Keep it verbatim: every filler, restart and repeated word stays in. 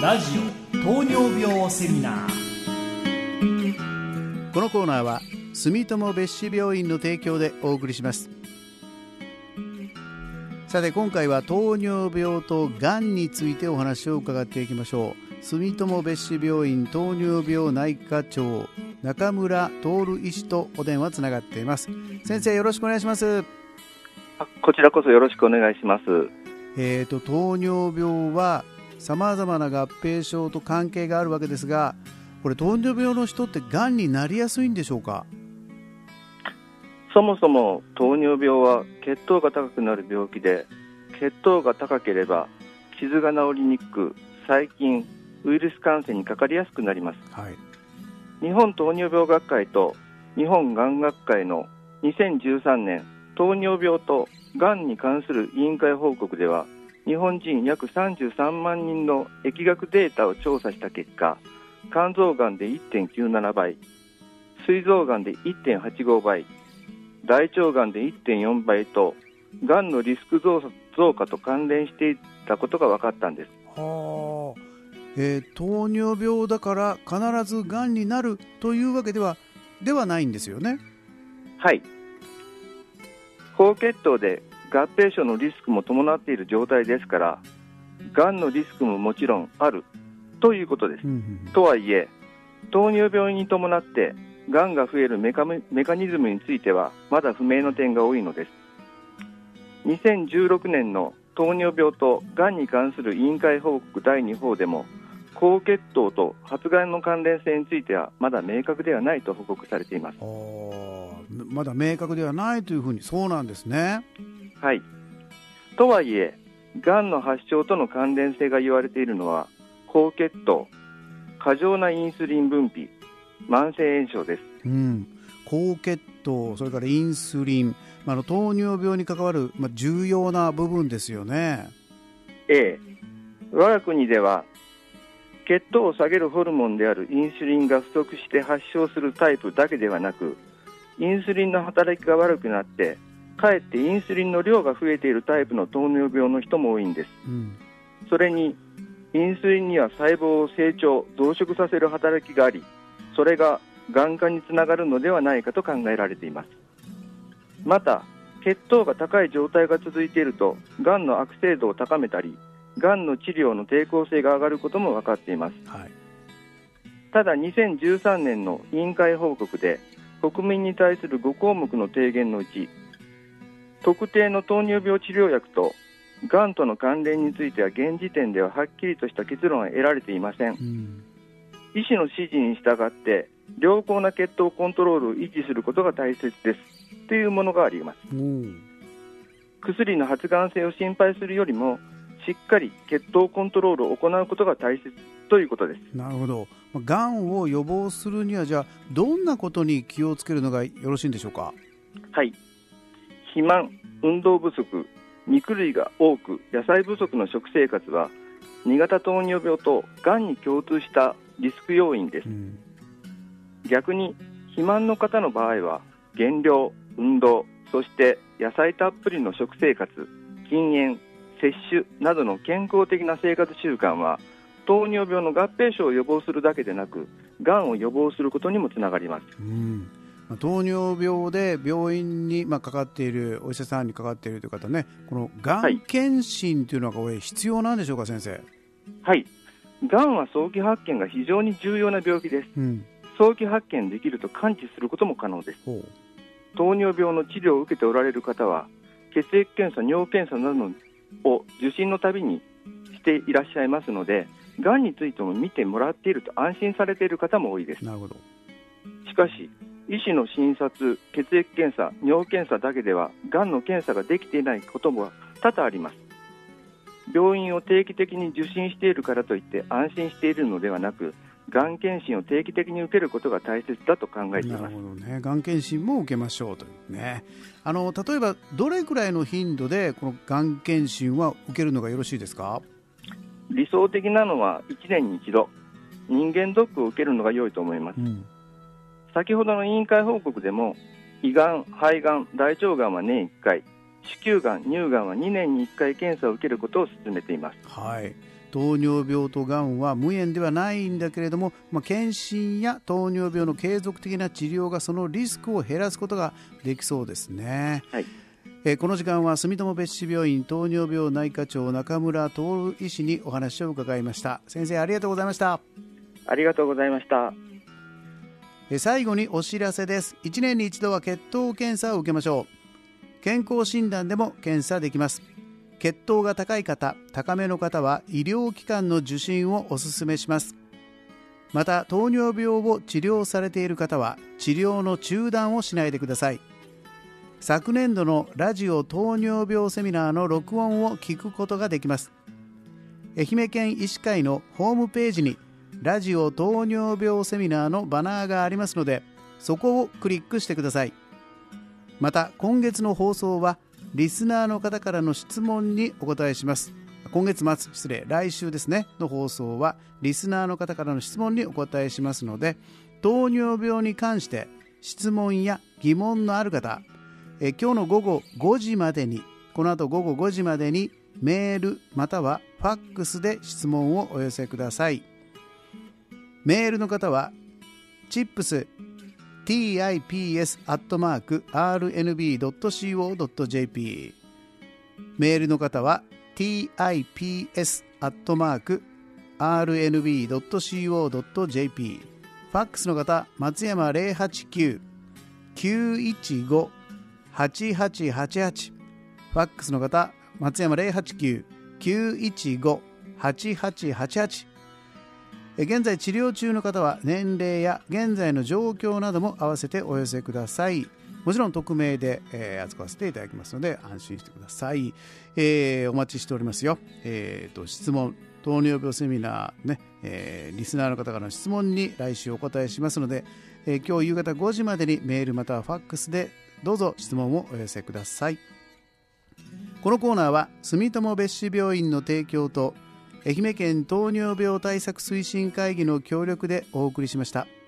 ラジオ糖尿病セミナー。 このコーナーは住友別紙病院の提供でお送りします。さて、今回は糖尿病とがんについてお話を伺っていきましょう。住友別紙病院糖尿病内科長中村徹医師とお電話つながっています。先生、よろしくお願いします。 あ、こちらこそよろしくお願いします。 えーと糖尿病はさまざまな合併症と関係があるわけですが、これ糖尿病の人ってがんになりやすいんでしょうか？ そもそも糖尿病は血糖が高くなる病気で、血糖が高ければ傷が治りにくく、細菌ウイルス感染にかかりやすくなります。 はい、 日本糖尿病学会と日本がん学会のにせんじゅうさんねん糖尿病とがんに関する委員会報告では、日本人約さんじゅうさんまんにんの疫学データを調査した結果、肝臓がんで いってんきゅうななばい、膵臓がんで いってんはちごばい、大腸がんで いってんよんばいと、がんのリスク増加と関連していたことが分かったんです。 はあ、えー、糖尿病だから必ずがんになるというわけではではないんですよね。 はい、高血糖で合併症のリスクも伴っている状態ですから、がんのリスクももちろんあるということです、うんうん、とはいえ糖尿病に伴ってがんが増えるメカ、メカニズムについてはまだ不明の点が多いのです。にせんじゅうろくねんの糖尿病とがんに関する委員会報告だいにほうでも、高血糖と発がんの関連性についてはまだ明確ではないと報告されています。 あ、まだ明確ではないというふうに。そうなんですね。 はい。とはいえ、がんの発症との関連性が言われているのは、高血糖、過剰なインスリン分泌、慢性炎症です、 うん、高血糖、それからインスリン、まあ、の糖尿病に関わる、まあ、重要な部分ですよね。 ええ、我が国では血糖を下げるホルモンであるインスリンが不足して発症するタイプだけではなく、インスリンの働きが悪くなってかえってインスリンの量が増えているタイプの糖尿病の人も多いんです、うん、それにインスリンには細胞を成長増殖させる働きがあり、それががん化につながるのではないかと考えられています。また血糖が高い状態が続いていると、がんの悪性度を高めたり、がんの治療の抵抗性が上がることも分かっています、はい、ただにせんじゅうさんねんの委員会報告で、国民に対するごこうもくの提言のうち、特定の糖尿病治療薬とがんとの関連については現時点でははっきりとした結論は得られていません、うん、医師の指示に従って良好な血糖コントロールを維持することが大切ですというものがあります、うん、薬の発がん性を心配するよりも、しっかり血糖コントロールを行うことが大切ということです。 なるほど。がんを予防するには、じゃあどんなことに気をつけるのがよろしいんでしょうか？ はい、肥満、運動不足、肉類が多く野菜不足の食生活はに型糖尿病とがんに共通したリスク要因です、うん、逆に肥満の方の場合は減量、運動、そして野菜たっぷりの食生活、禁煙、摂取などの健康的な生活習慣は糖尿病の合併症を予防するだけでなく、がんを予防することにもつながります、うん、 糖尿病で病院にまあかかっている、お医者さんにかかっているという方ね、このがん検診というのがこれ必要なんでしょうか、先生？ はい、がんは早期発見が非常に重要な病気です、うん、早期発見できると完治することも可能です。糖尿病の治療を受けておられる方は、血液検査、尿検査などを受診のたびにしていらっしゃいますので、がんについても見てもらっていると安心されている方も多いです。 なるほど。 しかし医師の診察、血液検査、尿検査だけではがんの検査ができていないことも多々あります。病院を定期的に受診しているからといって安心しているのではなく、がん検診を定期的に受けることが大切だと考えています。 なるほどね。がん検診も受けましょうというね。あの例えばどれくらいの頻度でこのがん検診は受けるのがよろしいですか？ 理想的なのはいちねんに一度、人間ドックを受けるのが良いと思います、うん、先ほどの委員会報告でも、胃がん、肺がん、大腸がんは年いっかい、子宮がん、乳がんはにねんにいっかい検査を受けることを勧めています。 はい、 糖尿病とがんは無縁ではないんだけれども、まあ、検診や糖尿病の継続的な治療がそのリスクを減らすことができそうですね。 はい。 えー、この時間は住友別紙病院糖尿病内科長中村徹医師にお話を伺いました。先生、ありがとうございました。 ありがとうございました。 えー、最後にお知らせです。いちねんに一度は血糖検査を受けましょう。健康診断でも検査できます。血糖が高い方、高めの方は医療機関の受診をお勧めします。また糖尿病を治療されている方は治療の中断をしないでください。昨年度のラジオ糖尿病セミナーの録音を聞くことができます。愛媛県医師会のホームページにラジオ糖尿病セミナーのバナーがありますので、そこをクリックしてください。また今月の放送はリスナーの方からの質問にお答えします。今月末、失礼、来週ですねの放送はリスナーの方からの質問にお答えしますので、糖尿病に関して質問や疑問のある方、え今日の午後ごじまでに、この後午後ごじまでにメールまたはファックスで質問をお寄せください。メールの方はチップスティーアイピーエス アットマーク アールエヌビー ドット シーオー ドット ジェーピー、 メールの方は ティーアイピーエス アットマーク アールエヌビー ドット シーオー ドット ジェーピー、 ファックスの方松山 ゼロはちきゅう きゅういちご はちはちはちはち、 ファックスの方松山 ゼロはちきゅう きゅういちご はちはちはちはち。現在治療中の方は年齢や現在の状況なども合わせてお寄せください。もちろん匿名で、えー、扱わせていただきますので安心してください。えー、お待ちしておりますよ。えー、と質問、糖尿病セミナーね、えー、リスナーの方からの質問に来週お答えしますので、えー、今日夕方ごじまでにメールまたはファックスでどうぞ質問をお寄せください。このコーナーは住友別紙病院の提供と愛媛県糖尿病対策推進会議の協力でお送りしました。